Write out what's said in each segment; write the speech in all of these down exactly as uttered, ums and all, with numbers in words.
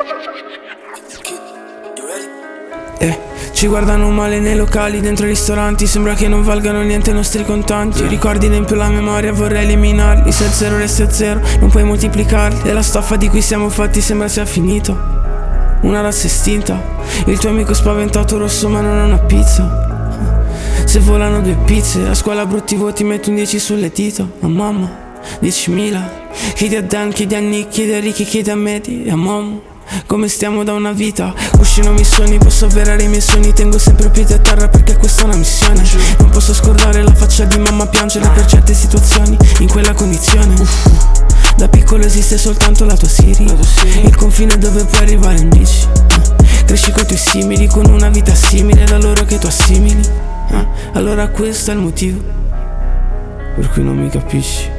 Eh, ci guardano male nei locali, dentro i ristoranti, sembra che non valgano niente i nostri contanti. I ricordi riempiono la memoria, vorrei eliminarli. Se il zero resta zero, non puoi moltiplicarli. E la stoffa di cui siamo fatti sembra sia finito. Una razza estinta. Il tuo amico spaventato rosso ma non ha una pizza. Se volano due pizze, a scuola brutti voti, metto un dieci sulle dita. A mamma, diecimila. Chiedi a Dan, chiedi a Nick, chiedi a Ricky, chiedi a Medi e a mamma. Come stiamo da una vita, cuscino i sogni, posso avverare i miei sogni. Tengo sempre piedi a terra perché questa è una missione. Non posso scordare la faccia di mamma piangere per certe situazioni, in quella condizione. Uff. Da piccolo esiste soltanto la tua Siri, il confine dove puoi arrivare in bici. Cresci coi tuoi simili, con una vita simile da loro che tu assimili. Allora questo è il motivo per cui non mi capisci,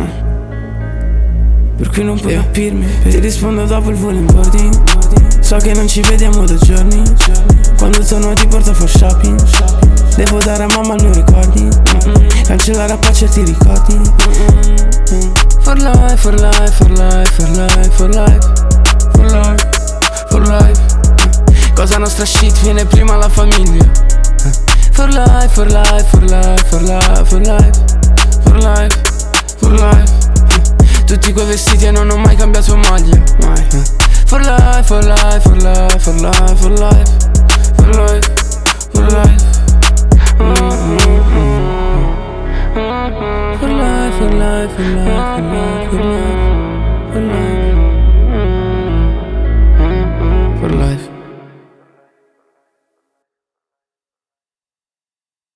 per cui non puoi capirmi. Ti rispondo dopo il volo in boarding. So che non ci vediamo da giorni. Quando torno ti porto a far shopping. Devo dare a mamma il mio ricordi. Cancellare a pace ti ricordi. For life, for life, for life, for life, for life, for life, for life. Cosa nostra shit viene prima la famiglia. For life, for life, for life, for life, for life, for life, for life. Tutti quei vestiti e non ho mai cambiato maglia, mai. For life, for life, for life, for life, for life, for life, for life. For life, for life, for life, for life, for life.